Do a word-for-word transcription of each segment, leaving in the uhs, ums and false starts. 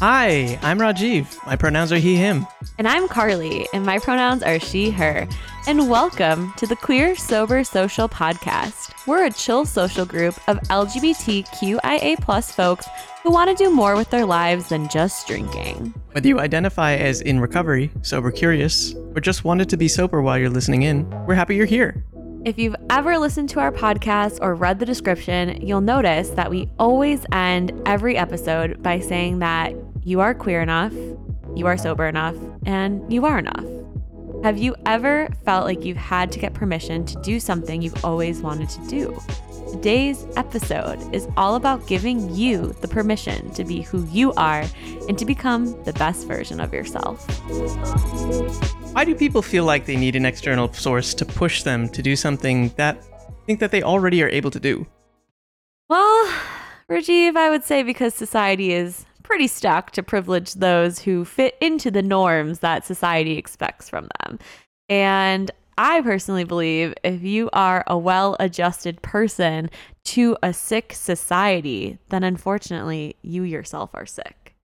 Hi, I'm Rajiv. My pronouns are he, him. And I'm Carly, and my pronouns are she, her. And welcome to the Queer Sober Social Podcast. We're a chill social group of L G B T Q I A plus folks who want to do more with their lives than just drinking. Whether you identify as in recovery, sober curious, or just wanted to be sober while you're listening in, we're happy you're here. If you've ever listened to our podcast or read the description, you'll notice that we always end every episode by saying that you are queer enough, you are sober enough, and you are enough. Have you ever felt like you've had to get permission to do something you've always wanted to do? Today's episode is all about giving you the permission to be who you are and to become the best version of yourself. Why do people feel like they need an external source to push them to do something that they think that they already are able to do? Well, Rajiv, I would say because society is pretty stuck to privilege those who fit into the norms that society expects from them. And I personally believe if you are a well-adjusted person to a sick society, then unfortunately you yourself are sick.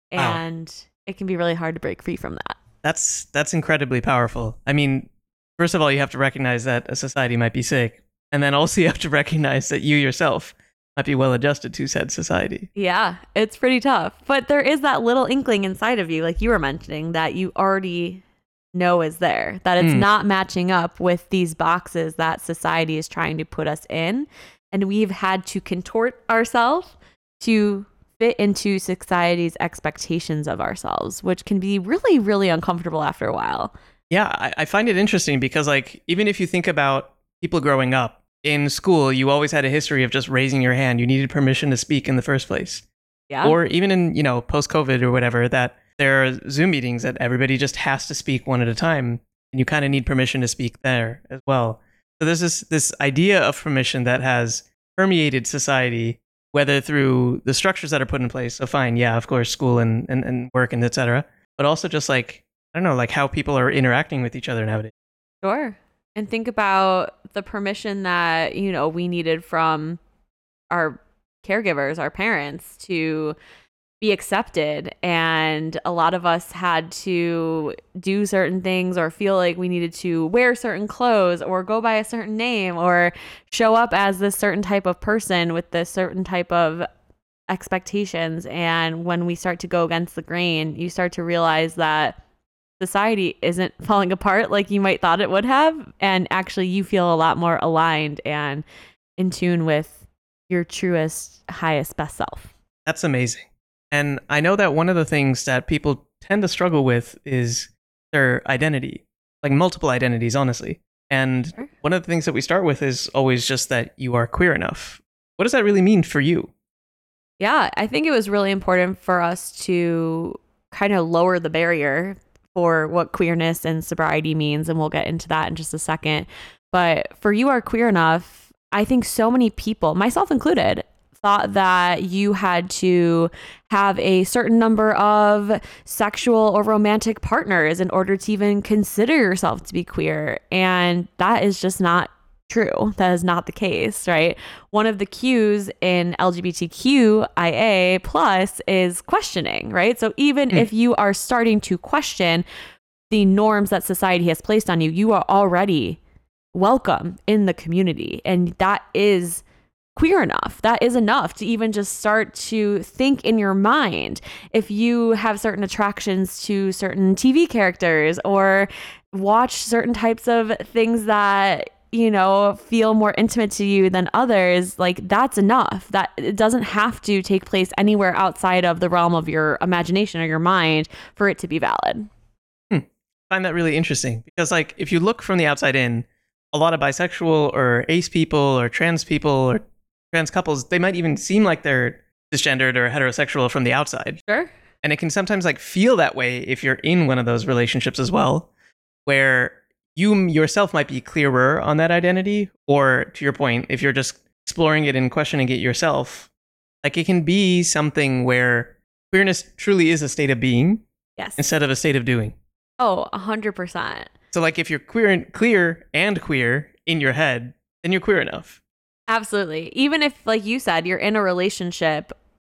And wow. It can be really hard to break free from that. That's that's incredibly powerful. I mean, first of all, you have to recognize that a society might be sick. And then also you have to recognize that you yourself might be well-adjusted to said society. Yeah, it's pretty tough. But there is that little inkling inside of you, like you were mentioning, that you already know is there, that it's mm. not matching up with these boxes that society is trying to put us in. And we've had to contort ourselves to fit into society's expectations of ourselves, which can be really, really uncomfortable after a while. Yeah, I, I find it interesting because, like, even if you think about people growing up in school, you always had a history of just raising your hand. You needed permission to speak in the first place. Yeah. Or even in, you know, post-COVID or whatever, that there are Zoom meetings that everybody just has to speak one at a time, and you kind of need permission to speak there as well. So there's this this idea of permission that has permeated society, whether through the structures that are put in place. So fine, yeah, of course, school and, and, and work and et cetera. But also just like, I don't know, like how people are interacting with each other nowadays. Sure. And think about the permission that, you know, we needed from our caregivers, our parents, to be accepted. And a lot of us had to do certain things or feel like we needed to wear certain clothes or go by a certain name or show up as this certain type of person with this certain type of expectations. And when we start to go against the grain, you start to realize that society isn't falling apart like you might thought it would have. And actually you feel a lot more aligned and in tune with your truest, highest, best self. That's amazing. And I know that one of the things that people tend to struggle with is their identity, like multiple identities, honestly. And sure. One of the things that we start with is always just that you are queer enough. What does that really mean for you? Yeah, I think it was really important for us to kind of lower the barrier for what queerness and sobriety means. And we'll get into that in just a second. But for you are queer enough, I think so many people, myself included, thought that you had to have a certain number of sexual or romantic partners in order to even consider yourself to be queer. And that is just not true. That is not the case, right? One of the cues in L G B T Q I A plus is questioning, right? So even mm. if you are starting to question the norms that society has placed on you, you are already welcome in the community. And that is queer enough. That is enough to even just start to think in your mind. If you have certain attractions to certain T V characters or watch certain types of things that, you know, feel more intimate to you than others, like that's enough. That it doesn't have to take place anywhere outside of the realm of your imagination or your mind for it to be valid. Hmm. I find that really interesting because, like, if you look from the outside in, a lot of bisexual or ace people or trans people or trans couples, they might even seem like they're cisgendered or heterosexual from the outside. Sure. And it can sometimes like feel that way if you're in one of those relationships as well, where you yourself might be clearer on that identity, or to your point, if you're just exploring it and questioning it yourself, like it can be something where queerness truly is a state of being, yes, instead of a state of doing. Oh, a hundred percent. So like if you're queer and clear and queer in your head, then you're queer enough. Absolutely. Even if, like you said, you're in a relationship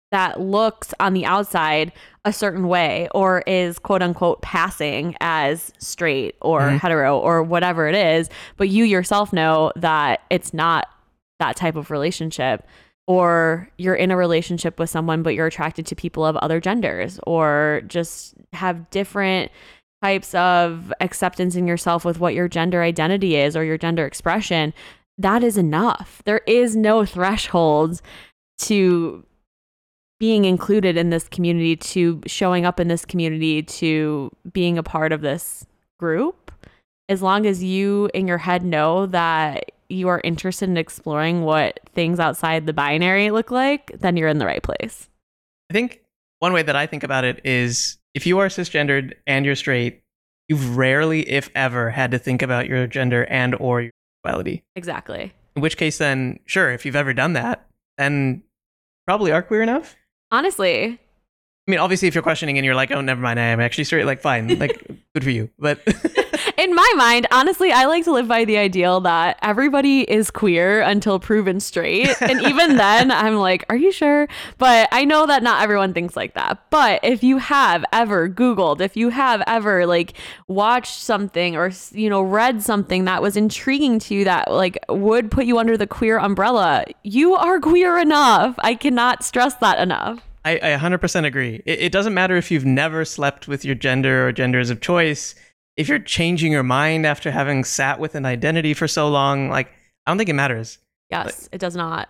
that looks on the outside a certain way or is quote unquote passing as straight or mm-hmm. hetero or whatever it is, but you yourself know that it's not that type of relationship. Or you're in a relationship with someone, but you're attracted to people of other genders, or just have different types of acceptance in yourself with what your gender identity is or your gender expression. That is enough. There is no threshold to being included in this community, to showing up in this community, to being a part of this group. As long as you in your head know that you are interested in exploring what things outside the binary look like, then you're in the right place. I think one way that I think about it is if you are cisgendered and you're straight, you've rarely, if ever, had to think about your gender and or your sexuality. Exactly. In which case then, sure, if you've ever done that, then probably are queer enough. Honestly. I mean, obviously, if you're questioning and you're like, oh, never mind, I am actually straight, like, fine, like, good for you. But in my mind, honestly, I like to live by the ideal that everybody is queer until proven straight. And even then, I'm like, are you sure? But I know that not everyone thinks like that. But if you have ever Googled, if you have ever like watched something or, you know, read something that was intriguing to you that like would put you under the queer umbrella, you are queer enough. I cannot stress that enough. I, I one hundred percent agree. It, it doesn't matter if you've never slept with your gender or genders of choice. If you're changing your mind after having sat with an identity for so long, like, I don't think it matters. Yes, like, it does not.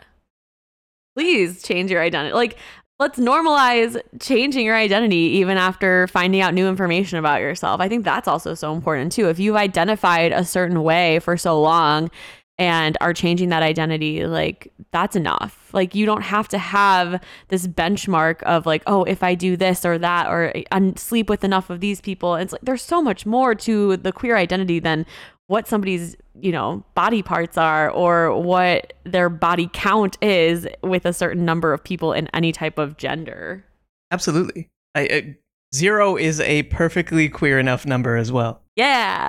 Please change your identity. Like, let's normalize changing your identity even after finding out new information about yourself. I think that's also so important too. If you've identified a certain way for so long and are changing that identity, like, that's enough. Like, you don't have to have this benchmark of like, oh, if I do this or that, or I sleep with enough of these people. It's like, there's so much more to the queer identity than what somebody's, you know, body parts are or what their body count is with a certain number of people in any type of gender. Absolutely. I, I, zero is a perfectly queer enough number as well. Yeah.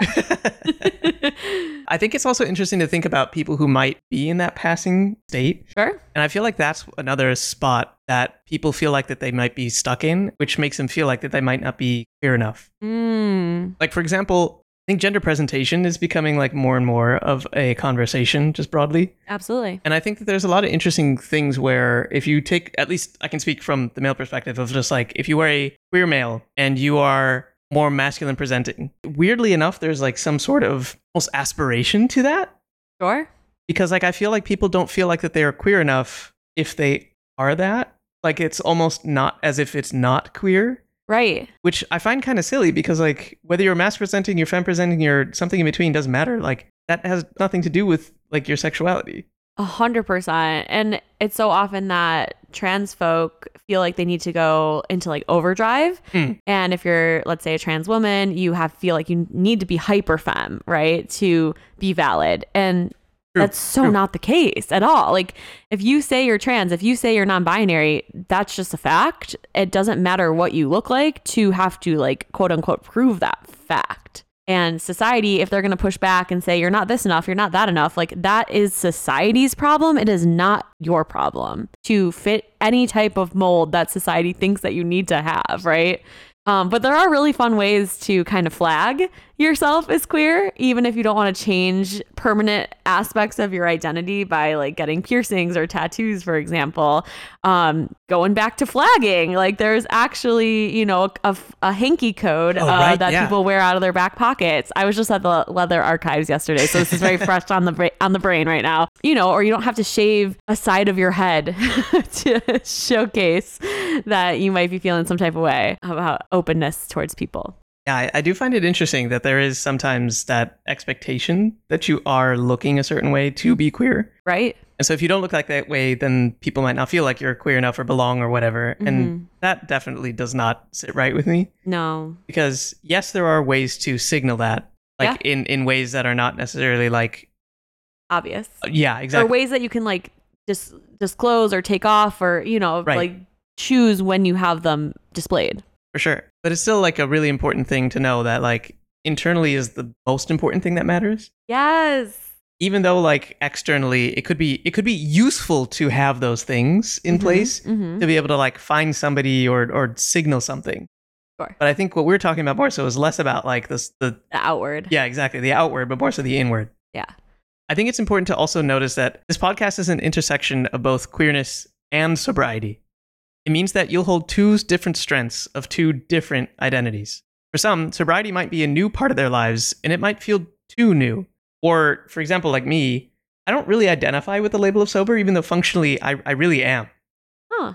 I think it's also interesting to think about people who might be in that passing state. Sure. And I feel like that's another spot that people feel like that they might be stuck in, which makes them feel like that they might not be queer enough. Mm. Like, for example, I think gender presentation is becoming like more and more of a conversation just broadly. Absolutely. And I think that there's a lot of interesting things where if you take, at least I can speak from the male perspective of just like, if you are a queer male and you are more masculine presenting, weirdly enough, there's like some sort of almost aspiration to that. Sure. Because like, I feel like people don't feel like that they are queer enough if they are that. Like, it's almost not as if it's not queer. Right. Which I find kind of silly because like, whether you're mask presenting, you're femme presenting, you're something in between, doesn't matter. Like, that has nothing to do with like your sexuality. A hundred percent. And it's so often that trans folk feel like they need to go into like overdrive. Mm. And if you're, let's say, a trans woman, you have feel like you need to be hyper femme, right? To be valid. And True. That's so True. Not the case at all. Like, if you say you're trans, if you say you're non-binary, that's just a fact. It doesn't matter what you look like to have to like, quote unquote, prove that fact. And society, if they're going to push back and say, you're not this enough, you're not that enough, like, that is society's problem. It is not your problem to fit any type of mold that society thinks that you need to have, right? Um, but there are really fun ways to kind of flag yourself as queer, even if you don't want to change permanent aspects of your identity by like getting piercings or tattoos, for example. Um, going back to flagging, like there's actually, you know, a, a hanky code oh, uh, right, that yeah. people wear out of their back pockets. I was just at the Leather Archives yesterday, so this is very fresh on the bra- on the brain right now. You know, or you don't have to shave a side of your head to showcase that you might be feeling some type of way about openness towards people. Yeah, I, I do find it interesting that there is sometimes that expectation that you are looking a certain way to be queer. Right. And so if you don't look like that way, then people might not feel like you're queer enough or belong or whatever. Mm-hmm. And that definitely does not sit right with me. No. Because yes, there are ways to signal that, like yeah. in, in ways that are not necessarily like... obvious. Uh, yeah, exactly. Or ways that you can like just disclose or take off or, you know, right. like choose when you have them displayed. For sure. But it's still like a really important thing to know that like internally is the most important thing that matters. Yes. even though like externally it could be it could be useful to have those things in Mm-hmm, place mm-hmm. to be able to like find somebody or or signal something. Sure. But I think what we're talking about more so is less about like this the The outward. yeah, exactly, the outward, but more so the inward. Yeah. I think it's important to also notice that this podcast is an intersection of both queerness and sobriety. It means that you'll hold two different strengths of two different identities. For some, sobriety might be a new part of their lives, and it might feel too new. Or, for example, like me, I don't really identify with the label of sober, even though functionally I, I really am. Huh.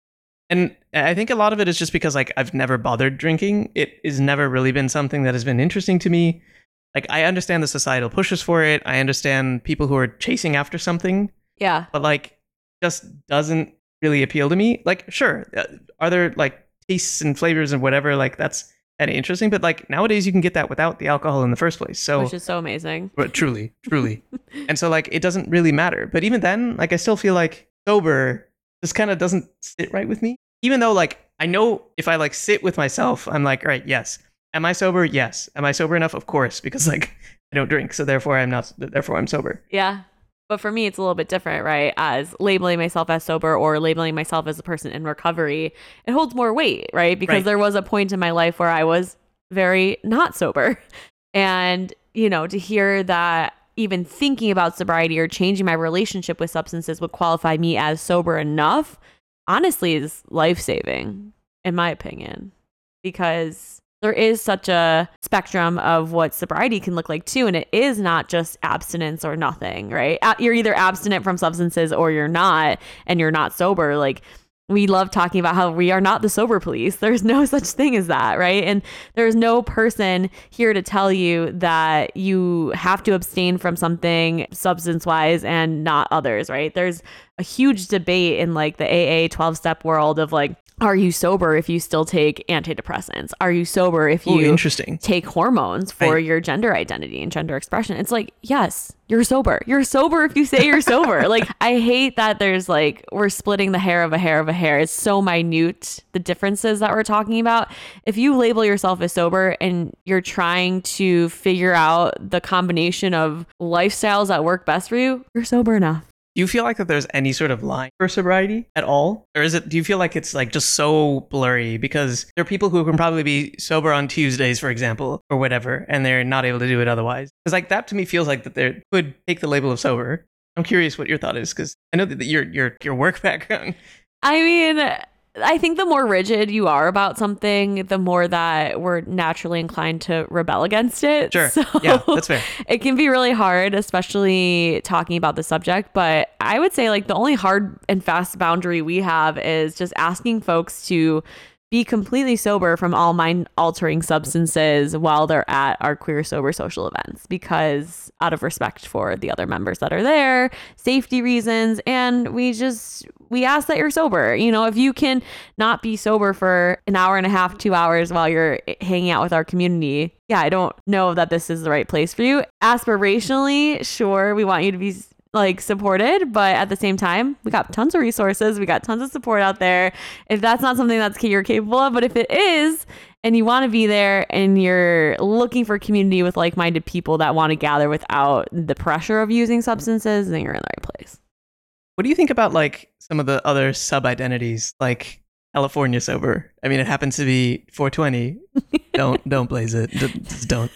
And I think a lot of it is just because like I've never bothered drinking. It has never really been something that has been interesting to me. Like I understand the societal pushes for it. I understand people who are chasing after something, Yeah. but like just doesn't really appeal to me. Like, sure, uh, are there like tastes and flavors and whatever? Like that's kind of interesting, but like nowadays you can get that without the alcohol in the first place. So Which is so amazing. but truly, truly. And so like it doesn't really matter. But even then, like I still feel like sober just kind of doesn't sit right with me. Even though like I know if I like sit with myself, I'm like, all right, yes. Am I sober? Yes. Am I sober enough? Of course, because like I don't drink, so therefore I'm not. Therefore I'm sober. Yeah. But for me, it's a little bit different, right? As labeling myself as sober or labeling myself as a person in recovery, it holds more weight, right? Because Right. there was a point in my life where I was very not sober. And, you know, to hear that even thinking about sobriety or changing my relationship with substances would qualify me as sober enough, honestly, is life-saving, in my opinion. Because there is such a spectrum of what sobriety can look like too. And it is not just abstinence or nothing, right? You're either abstinent from substances or you're not, and you're not sober. Like we love talking about how we are not the sober police. There's no such thing as that, right? And there's no person here to tell you that you have to abstain from something substance wise and not others, right? There's a huge debate in like the A A twelve step world of like, are you sober if you still take antidepressants? Are you sober if Ooh, you interesting. take hormones for Right. your gender identity and gender expression? It's like, yes, you're sober. You're sober if you say you're sober. Like, I hate that there's like, we're splitting the hair of a hair of a hair. It's so minute, the differences that we're talking about. If you label yourself as sober and you're trying to figure out the combination of lifestyles that work best for you, you're sober enough. Do you feel like that there's any sort of line for sobriety at all? Or is it, do you feel like it's like just so blurry? Because there are people who can probably be sober on Tuesdays, for example, or whatever, and they're not able to do it otherwise. Because like that to me feels like that they could take the label of sober. I'm curious what your thought is, because I know that your your your work background. I mean, I think the more rigid you are about something, the more that we're naturally inclined to rebel against it. Sure. So Yeah, that's fair. it can be really hard, especially talking about the subject. But I would say like the only hard and fast boundary we have is just asking folks to be completely sober from all mind altering substances while they're at our queer sober social events, because out of respect for the other members that are there, safety reasons, and we just we ask that you're sober. You know, if you can not be sober for an hour and a half, two hours while you're hanging out with our community, yeah, I don't know that this is the right place for you. Aspirationally, sure, we want you to be like supported, but at the same time, we got tons of resources, we got tons of support out there. If that's not something that's you're capable of, but if it is, and you want to be there and you're looking for community with like-minded people that want to gather without the pressure of using substances, then you're in the right place. What do you think about like some of the other sub identities, like California sober? I mean, it happens to be four twenty. don't don't blaze it. D- Just don't.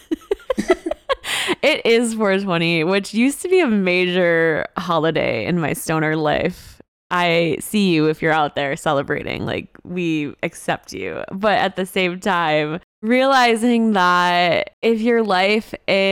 It is four twenty, which used to be a major holiday in my stoner life. I see you if you're out there celebrating, like we accept you. But at the same time, realizing that if your life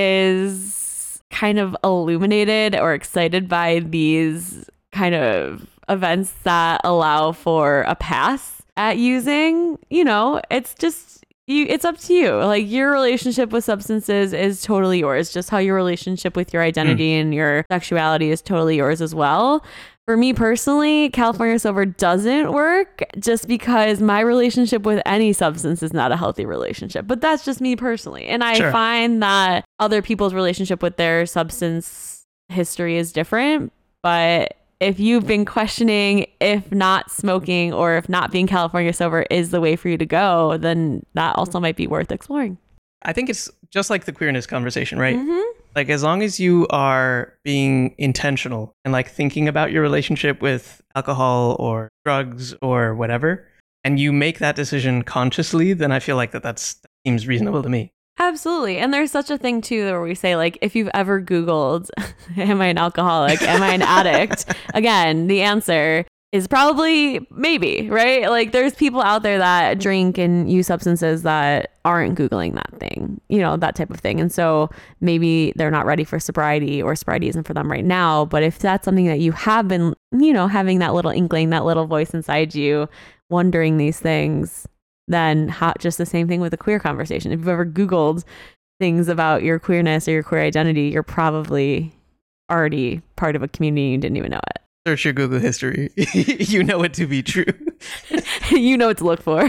is kind of illuminated or excited by these kind of events that allow for a pass at using, you know, it's just you it's up to you. Like your relationship with substances is totally yours, just how your relationship with your identity mm. and your sexuality is totally yours as well. For me personally, California sober doesn't work just because my relationship with any substance is not a healthy relationship. But that's just me personally. And I sure. find that other people's relationship with their substance history is different. But if you've been questioning if not smoking or if not being California sober is the way for you to go, then that also might be worth exploring. I think it's just like the queerness conversation, right? Mm-hmm. Like, as long as you are being intentional and like thinking about your relationship with alcohol or drugs or whatever, and you make that decision consciously, then I feel like that that's, that seems reasonable to me. Absolutely. And there's such a thing too where we say, like, if you've ever Googled, am I an alcoholic? Am I an addict? Again, the answer is probably maybe, right? Like, there's people out there that drink and use substances that aren't Googling that thing, you know, that type of thing. And so maybe they're not ready for sobriety, or sobriety isn't for them right now. But if that's something that you have been, you know, having that little inkling, that little voice inside you, wondering these things, then how, just the same thing with the queer conversation. If you've ever Googled things about your queerness or your queer identity, you're probably already part of a community and you didn't even know it. Search your Google history. You know it to be true. You know what to look for.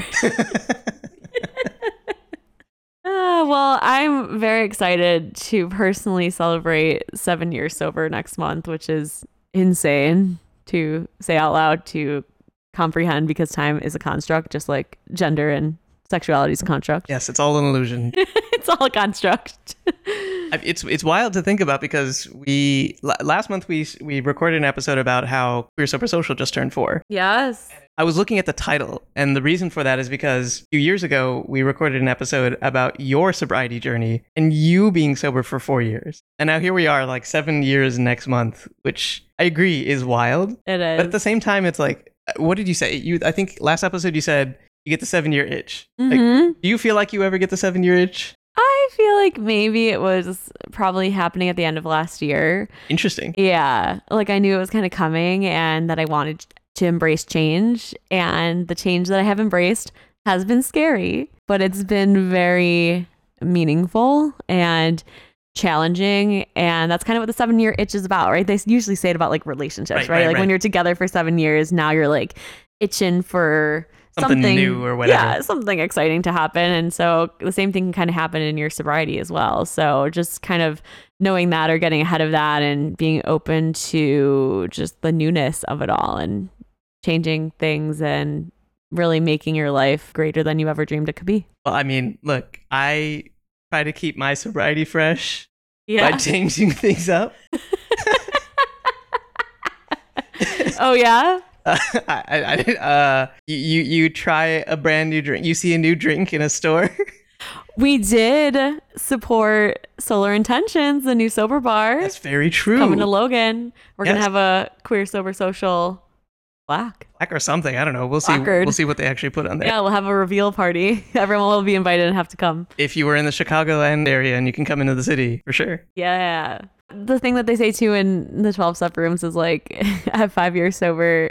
Uh, well, I'm very excited to personally celebrate seven years sober next month, which is insane to say out loud, to comprehend, because time is a construct, just like gender and sexuality is a construct. Yes, it's all an illusion. It's all a construct. It's it's wild to think about, because we last month we we recorded an episode about how Queer Sober Social just turned four. Yes. I was looking at the title, and the reason for that is because a few years ago we recorded an episode about your sobriety journey and you being sober for four years. And now here we are, like seven years next month, which I agree is wild. It is. But at the same time, it's like, what did you say? You I think last episode you said you get the seven year itch. Mm-hmm. Like, do you feel like you ever get the seven year itch? I feel like maybe it was probably happening at the end of last year. Interesting. Yeah. Like, I knew it was kind of coming and that I wanted to embrace change. And the change that I have embraced has been scary, but it's been very meaningful and challenging. And that's kind of what the seven year itch is about, right? They usually say it about like relationships, Right, right? right, Like right. when you're together for seven years, now you're like itching for Something, something new or whatever. Yeah, something exciting to happen. And so the same thing can kind of happen in your sobriety as well. So just kind of knowing that, or getting ahead of that, and being open to just the newness of it all, and changing things, and really making your life greater than you ever dreamed it could be. Well, I mean, look, I try to keep my sobriety fresh Yeah. by changing things up. Oh, yeah? Uh, I, I, uh, you, you you try a brand new drink. You see a new drink in a store. We did support Solar Intentions, the new sober bar. That's very true. Coming to Logan. We're going Yes. to have a Queer Sober Social plaque. Black or something. I don't know. We'll see. Placard. We'll see what they actually put on there. Yeah, we'll have a reveal party. Everyone will be invited and have to come. If you were in the Chicagoland area and you can come into the city, for sure. Yeah. The thing that they say too in the twelve step rooms is like, at five years sober,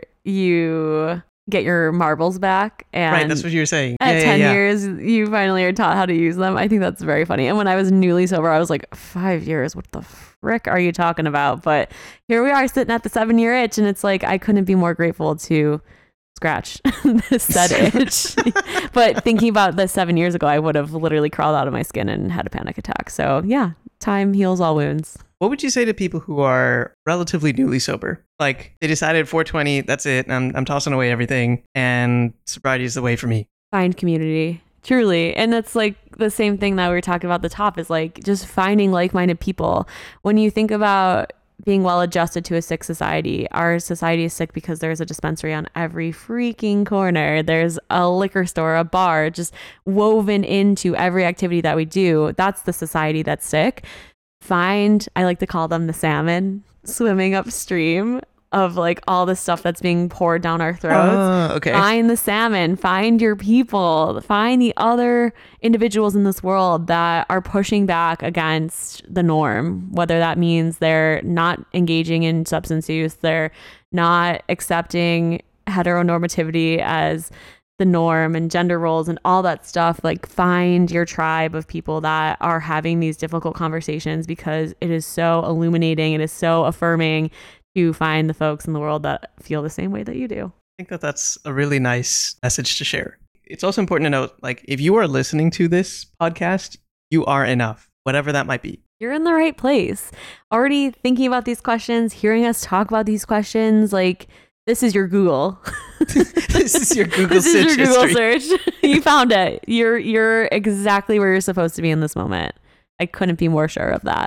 you get your marbles back. And Right, that's what you were saying. at yeah, yeah, ten yeah. years, you finally are taught how to use them. I think that's very funny. And when I was newly sober, I was like, five years? What the frick are you talking about? But here we are sitting at the seven year itch, and it's like, I couldn't be more grateful to scratch the said itch. But thinking about this seven years ago, I would have literally crawled out of my skin and had a panic attack. So yeah, time heals all wounds. What would you say to people who are relatively newly sober? Like, they decided four twenty, that's it. I'm I'm tossing away everything, and sobriety is the way for me. Find community, truly. And that's like the same thing that we were talking about at the top, is like just finding like-minded people. When you think about being well adjusted to a sick society, our society is sick because there's a dispensary on every freaking corner. There's a liquor store, a bar, just woven into every activity that we do. That's the society that's sick. Find, I like to call them the salmon swimming upstream of like all the stuff that's being poured down our throats. Oh, okay. Find the salmon, find your people, find the other individuals in this world that are pushing back against the norm, whether that means they're not engaging in substance use, they're not accepting heteronormativity as the norm and gender roles and all that stuff. Like, find your tribe of people that are having these difficult conversations, because it is so illuminating. It is so affirming to find the folks in the world that feel the same way that you do. I think that that's a really nice message to share. It's also important to note, like, if you are listening to this podcast, you are enough, whatever that might be. You're in the right place. Already thinking about these questions, hearing us talk about these questions, like, this is your Google. This is your Google This search is your Google history. search. You found it. You're you're exactly where you're supposed to be in this moment. I couldn't be more sure of that.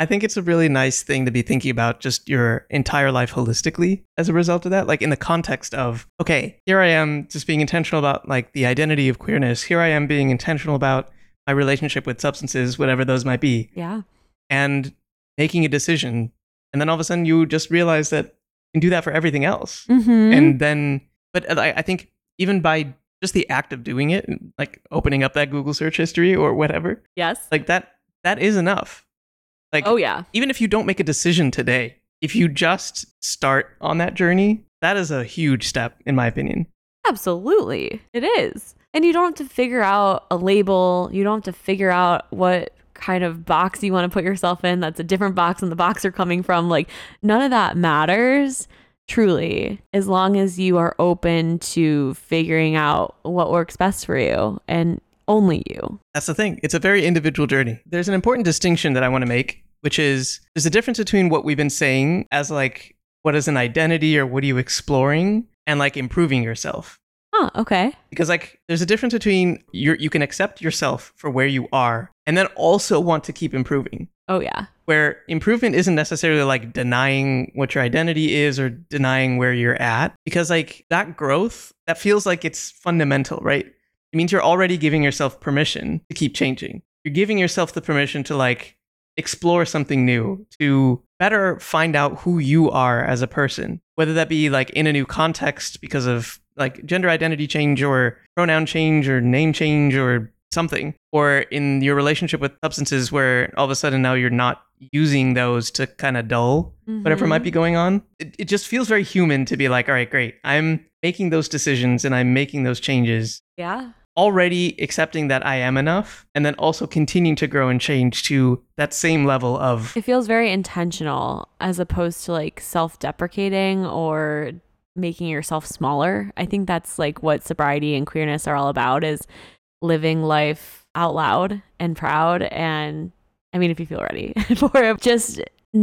I think it's a really nice thing to be thinking about just your entire life holistically as a result of that. Like in the context of, okay, here I am just being intentional about like the identity of queerness. Here I am being intentional about my relationship with substances, whatever those might be. Yeah. And making a decision. And then all of a sudden you just realize that you can do that for everything else. Mm-hmm. And then, but I, I think even by just the act of doing it, like opening up that Google search history or whatever, Yes. like that, that is enough. Like, oh, yeah. Even if you don't make a decision today, if you just start on that journey, that is a huge step, in my opinion. Absolutely. It is. And you don't have to figure out a label. You don't have to figure out what kind of box you want to put yourself in. That's a different box than the box you're coming from. Like, none of that matters, truly, as long as you are open to figuring out what works best for you and only you. That's the thing. It's a very individual journey. There's an important distinction that I want to make, which is there's a difference between what we've been saying as like, what is an identity or what are you exploring, and like improving yourself. Huh, okay. Because like there's a difference between you you can accept yourself for where you are and then also want to keep improving. Oh, yeah. Where improvement isn't necessarily like denying what your identity is or denying where you're at, because like that growth, that feels like it's fundamental, right? It means you're already giving yourself permission to keep changing. You're giving yourself the permission to like explore something new, to better find out who you are as a person, whether that be like in a new context because of like gender identity change or pronoun change or name change or something, or in your relationship with substances where all of a sudden now you're not using those to kind of dull mm-hmm. whatever might be going on. It, it just feels very human to be like, all right, great. I'm making those decisions and I'm making those changes. Yeah. Already accepting that I am enough, and then also continuing to grow and change to that same level of... It feels very intentional as opposed to like self-deprecating or making yourself smaller. I think that's like what sobriety and queerness are all about, is living life out loud and proud. And I mean, if you feel ready for it, just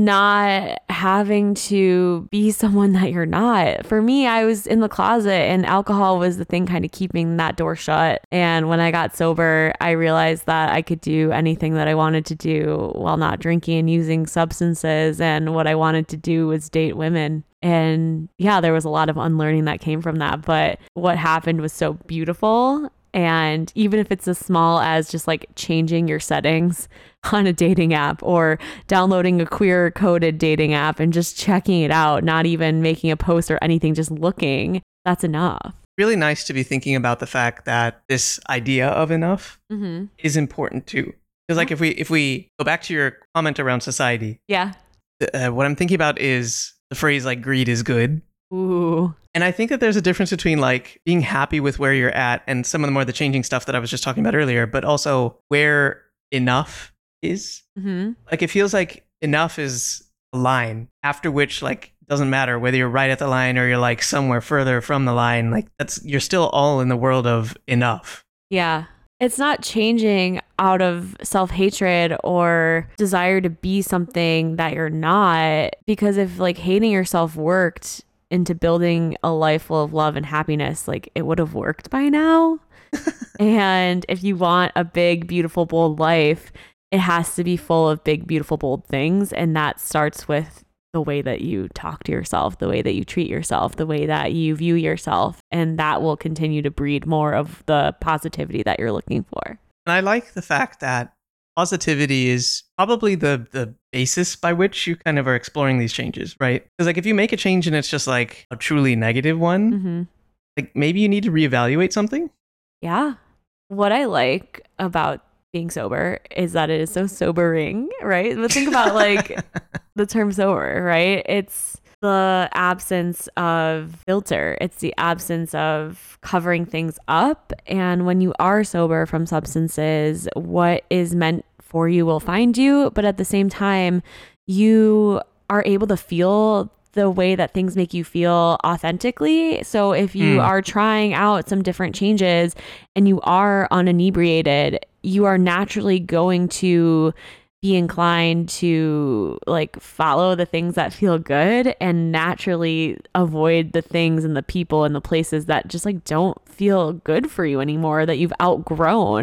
not having to be someone that you're not. For me, I was in the closet and alcohol was the thing kind of keeping that door shut. And when I got sober, I realized that I could do anything that I wanted to do while not drinking and using substances. And what I wanted to do was date women. And yeah, there was a lot of unlearning that came from that. But what happened was so beautiful. And even if it's as small as just like changing your settings on a dating app or downloading a queer coded dating app and just checking it out, not even making a post or anything, just looking, that's enough. Really nice to be thinking about the fact that this idea of enough mm-hmm. is important too. Because like if we if we go back to your comment around society, yeah, uh, what I'm thinking about is the phrase like greed is good. Ooh. And I think that there's a difference between like being happy with where you're at and some of the more the changing stuff that I was just talking about earlier, but also where enough is. Mm-hmm. Like it feels like enough is a line after which like doesn't matter whether you're right at the line or you're like somewhere further from the line. Like that's you're still all in the world of enough. Yeah. It's not changing out of self-hatred or desire to be something that you're not, because if like hating yourself worked into building a life full of love and happiness, like it would have worked by now. And if you want a big, beautiful, bold life, it has to be full of big, beautiful, bold things. And that starts with the way that you talk to yourself, the way that you treat yourself, the way that you view yourself. And that will continue to breed more of the positivity that you're looking for. And I like the fact that positivity is probably the the basis by which you kind of are exploring these changes, right? Because like if you make a change and it's just like a truly negative one, mm-hmm. like maybe you need to reevaluate something. Yeah. What I like about being sober is that it is so sobering, right? But think about like the term sober, right? It's the absence of filter. It's the absence of covering things up. And when you are sober from substances, what is meant for you will find you. But at the same time, you are able to feel the way that things make you feel authentically. So if you mm. are trying out some different changes and you are uninebriated, you are naturally going to be inclined to like follow the things that feel good and naturally avoid the things and the people and the places that just like don't feel good for you anymore, that you've outgrown.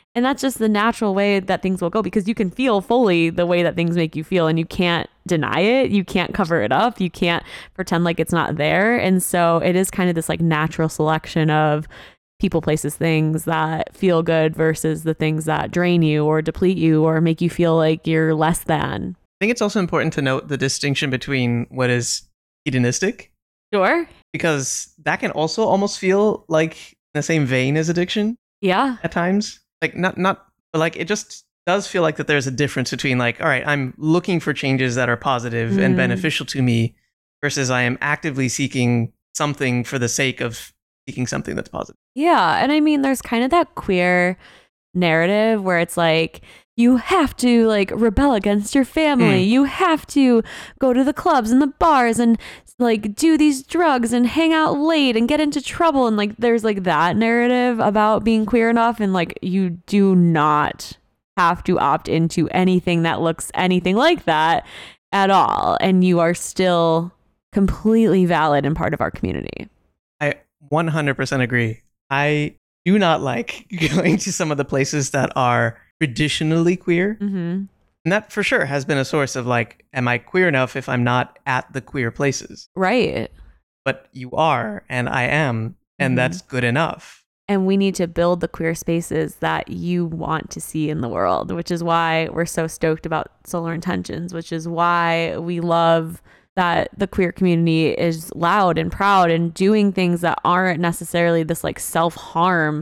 And that's just the natural way that things will go, because you can feel fully the way that things make you feel and you can't deny it. You can't cover it up. You can't pretend like it's not there. And so it is kind of this like natural selection of people, places, things that feel good versus the things that drain you or deplete you or make you feel like you're less than. I think it's also important to note the distinction between what is hedonistic. Sure. Because that can also almost feel like in the same vein as addiction. Yeah. At times. Like not not but like it just does feel like that there's a difference between like, all right, I'm looking for changes that are positive mm. and beneficial to me versus I am actively seeking something for the sake of seeking something that's positive. Yeah. And I mean, there's kind of that queer narrative where it's like, you have to like rebel against your family. Mm. You have to go to the clubs and the bars and like do these drugs and hang out late and get into trouble. And like, there's like that narrative about being queer enough. And like, you do not have to opt into anything that looks anything like that at all. And you are still completely valid and part of our community. I one hundred percent agree. I do not like going to some of the places that are traditionally queer. Mm-hmm. And that for sure has been a source of like, am I queer enough if I'm not at the queer places? Right. But you are, and I am, and mm-hmm. that's good enough. And we need to build the queer spaces that you want to see in the world, which is why we're so stoked about Solar Intentions, which is why we love that the queer community is loud and proud and doing things that aren't necessarily this like self-harm,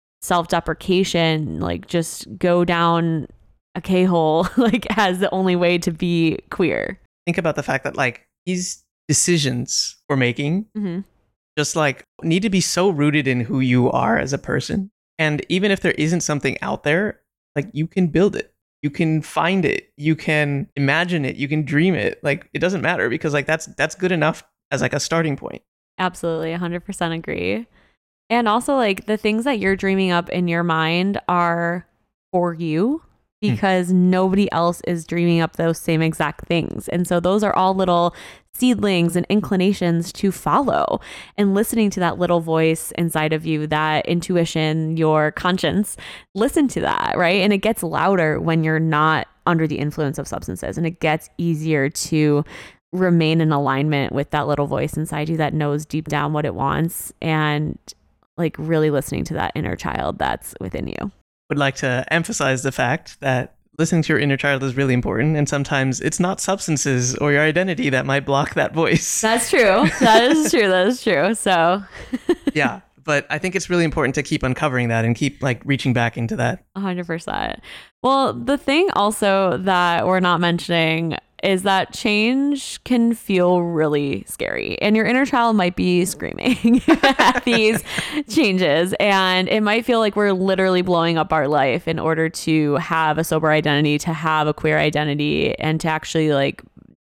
self-deprecation, like just go down a K-hole like as the only way to be queer. Think about the fact that like these decisions we're making mm-hmm. just like need to be so rooted in who you are as a person. And even if there isn't something out there, like you can build it. You can find it. You can imagine it. You can dream it. Like it doesn't matter because like that's that's good enough as like a starting point. Absolutely. one hundred percent agree. And also like the things that you're dreaming up in your mind are for you because mm. nobody else is dreaming up those same exact things. And so those are all little seedlings and inclinations to follow, and listening to that little voice inside of you, that intuition, your conscience, listen to that, right? And it gets louder when you're not under the influence of substances, and it gets easier to remain in alignment with that little voice inside you that knows deep down what it wants, and like really listening to that inner child that's within you. Would like to emphasize the fact that listening to your inner child is really important, and sometimes it's not substances or your identity that might block that voice. That's true. That is true. That is true. So yeah, but I think it's really important to keep uncovering that and keep like reaching back into that. one hundred percent. Well, the thing also that we're not mentioning is that change can feel really scary, and your inner child might be screaming at these changes, and it might feel like we're literally blowing up our life in order to have a sober identity, to have a queer identity, and to actually like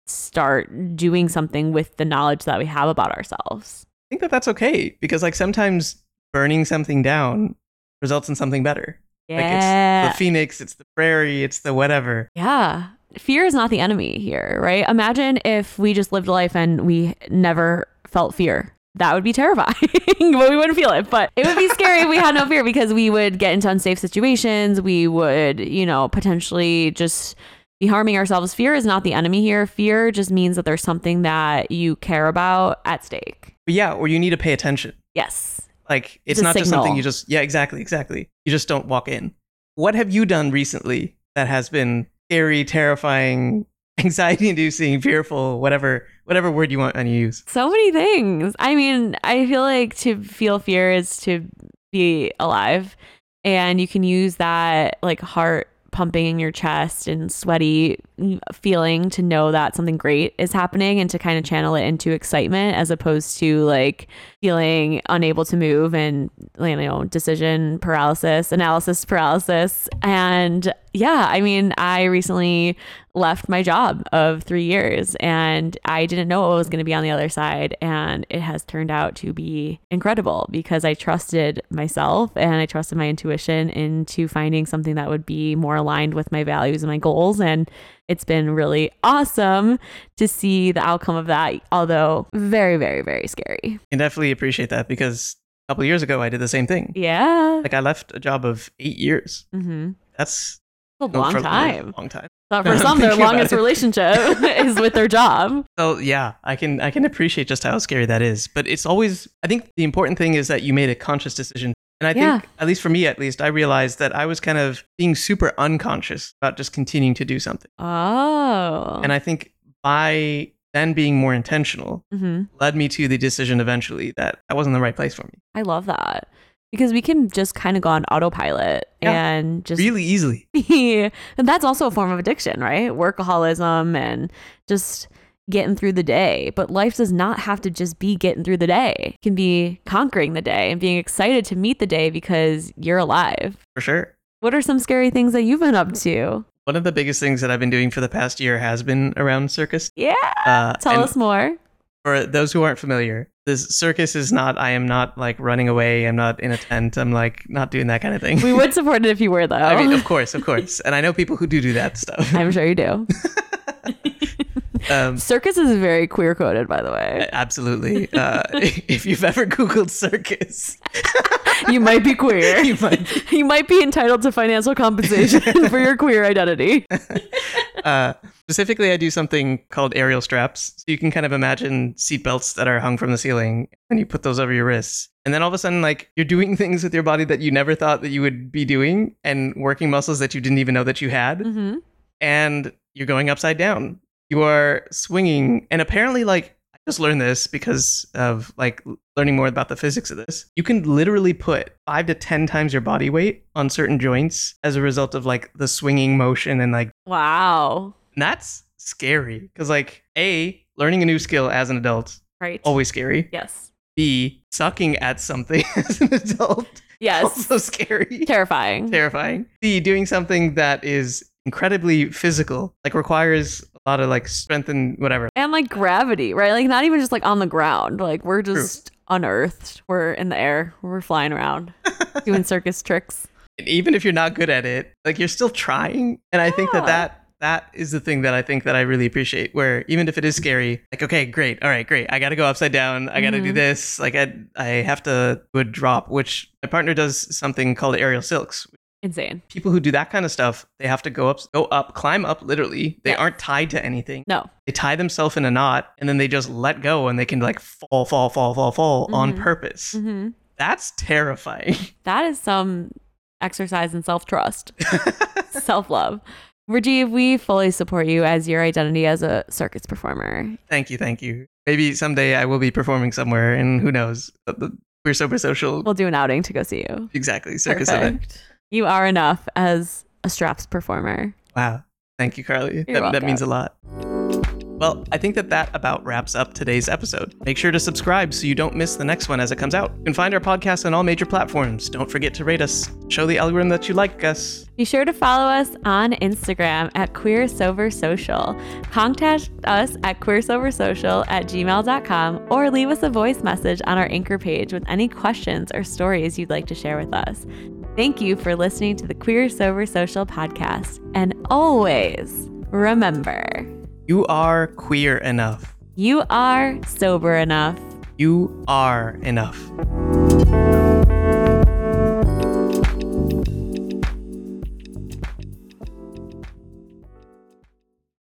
start doing something with the knowledge that we have about ourselves. I think that that's okay, because like sometimes burning something down results in something better. Yeah. Like it's the phoenix, it's the prairie, it's the whatever. Yeah. Fear is not the enemy here, right? Imagine if we just lived life and we never felt fear. That would be terrifying, but we wouldn't feel it. But it would be scary if we had no fear, because we would get into unsafe situations. We would, you know, potentially just be harming ourselves. Fear is not the enemy here. Fear just means that there's something that you care about at stake. But yeah, or you need to pay attention. Yes. Like it's, it's not just something you just, yeah, exactly, exactly. You just don't walk in. What have you done recently that has been scary, terrifying, anxiety-inducing, fearful, whatever whatever word you want to use? So many things. I mean, I feel like to feel fear is to be alive, and you can use that like heart pumping in your chest and sweaty feeling to know that something great is happening, and to kind of channel it into excitement as opposed to like feeling unable to move and, you know, decision paralysis, analysis paralysis. And yeah, I mean, I recently left my job of three years and I didn't know what was going to be on the other side. And it has turned out to be incredible because I trusted myself and I trusted my intuition into finding something that would be more aligned with my values and my goals. And it's been really awesome to see the outcome of that, although very, very, very scary. I definitely appreciate that, because couple of years ago, I did the same thing. Yeah. Like I left a job of eight years. Mm-hmm. That's a long for, time. Long time. But for some, their longest relationship is with their job. So yeah, I can I can appreciate just how scary that is. But it's always, I think the important thing is that you made a conscious decision. And I Yeah. think, at least for me at least, I realized that I was kind of being super unconscious about just continuing to do something. Oh. And I think by then being more intentional hmm led me to the decision eventually that that wasn't the right place for me. I love that. Because we can just kind of go on autopilot Yeah. and just Really easily. be, and that's also a form of addiction, right? Workaholism and just getting through the day. But life does not have to just be getting through the day. It can be conquering the day and being excited to meet the day because you're alive. For sure. What are some scary things that you've been up to? One of the biggest things that I've been doing for the past year has been around circus. Yeah. Uh, Tell and us more. For those who aren't familiar, this circus is not, I am not like running away. I'm not in a tent. I'm like not doing that kind of thing. We would support it if you were, though. I mean, of course, of course. And I know people who do do that stuff. I'm sure you do. um, Circus is very queer coded, by the way. absolutely. Uh, if you've ever Googled circus, You might be queer. you might. You might be entitled to financial compensation for your queer identity. Uh, specifically, I do something called aerial straps. So you can kind of imagine seatbelts that are hung from the ceiling, and you put those over your wrists. And then all of a sudden, like, you're doing things with your body that you never thought that you would be doing, and working muscles that you didn't even know that you had. Mm-hmm. And you're going upside down. You are swinging. And apparently, like, I just learned this because of like learning more about the physics of this. You can literally put five to ten times your body weight on certain joints as a result of like the swinging motion. And like, Wow. and that's scary because, like, A, learning a new skill as an adult, Right. always scary. Yes. B, sucking at something as an adult, Yes. also scary. Terrifying. Terrifying. C, doing something that is incredibly physical, like requires a lot of like strength and whatever. And like gravity, right? Like not even just like on the ground. Like we're just unearthed. We're in the air. We're flying around doing circus tricks. And even if you're not good at it, like you're still trying. And I think that Yeah. that that is the thing that I think that I really appreciate, where even if it is scary, like, okay, great. All right, great. I got to go upside down. I got to do Mhm. this. Like I, I have to do a drop, which my partner does something called aerial silks. Insane. People who do that kind of stuff, they have to go up, go up, climb up literally. They Yeah. aren't tied to anything. No. They tie themselves in a knot and then they just let go and they can like fall, fall, fall, fall, fall on Mhm. purpose. hmm That's terrifying. That is some exercise in self-trust, self-love. Rajiv, we fully support you as your identity as a circus performer. Thank you, thank you. Maybe someday I will be performing somewhere, and who knows? The, the Queer Sober Social, We'll do an outing to go see you. exactly, circus event. Perfect. You are enough as a straps performer. Wow, thank you, Carly. You're That, that means a welcome. lot. Well, I think that that about wraps up today's episode. Make sure to subscribe so you don't miss the next one as it comes out. You can find our podcast on all major platforms. Don't forget to rate us. Show the algorithm that you like us. Be sure to follow us on Instagram at Queer Sober Social. Contact us at queersobersocial at gmail dot com or leave us a voice message on our Anchor page with any questions or stories you'd like to share with us. Thank you for listening to the Queer Sober Social podcast. And always remember, You are queer enough. you are sober enough. You are enough.